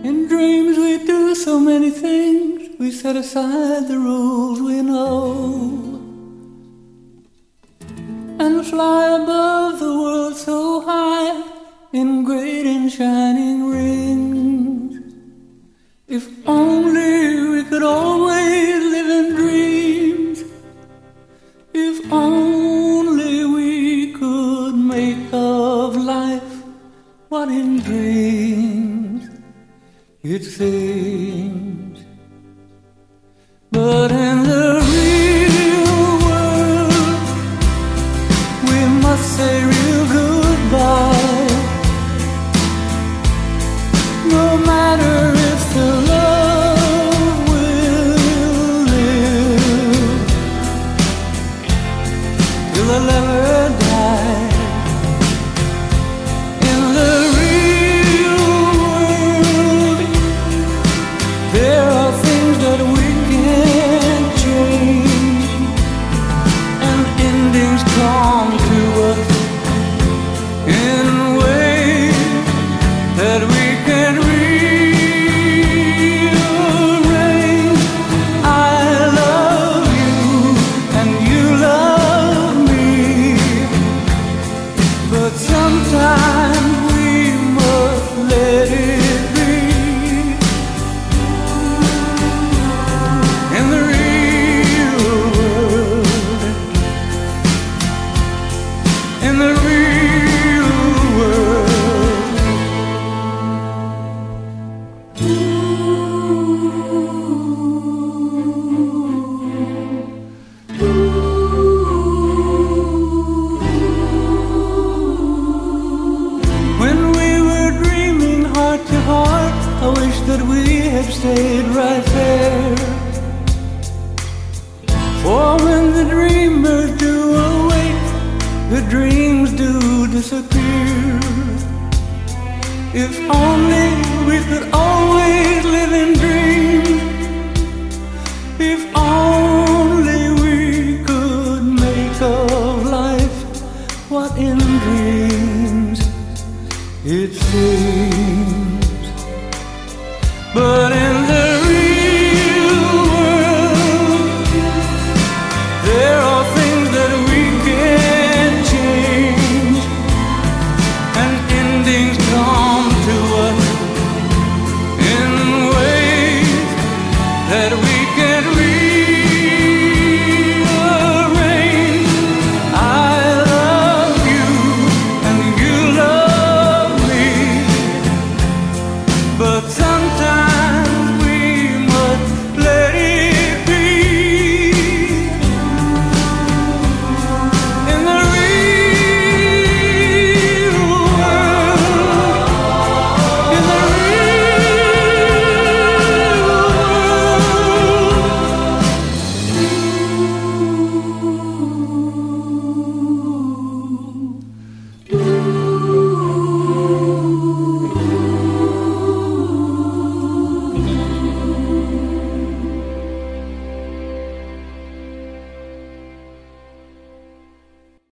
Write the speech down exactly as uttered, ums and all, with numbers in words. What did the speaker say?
In dreams we do so many things, we set aside the rules we know and fly above the world so high in great and shining rings. If only we could always live in dreams, if only we could make of life what in dreams it seems. But in the real world we must say real goodbye, no matter if the love will live till the lover die. In the real world there are things that we can't change, and endings come to us in ways that we can rearrange. I love you and you love me, but sometimes we must let it be. In the real world, in the real world. When we were dreaming heart to heart, I wish that we had stayed right there. For when the dreamers do awake, the dreams do disappear. If only we could always live in dreams, if only we could make of life what in dreams it seems. But in the real world there are things that we can't change, and endings come to us in ways that we can rearrange. I love you and you love me, but sometimes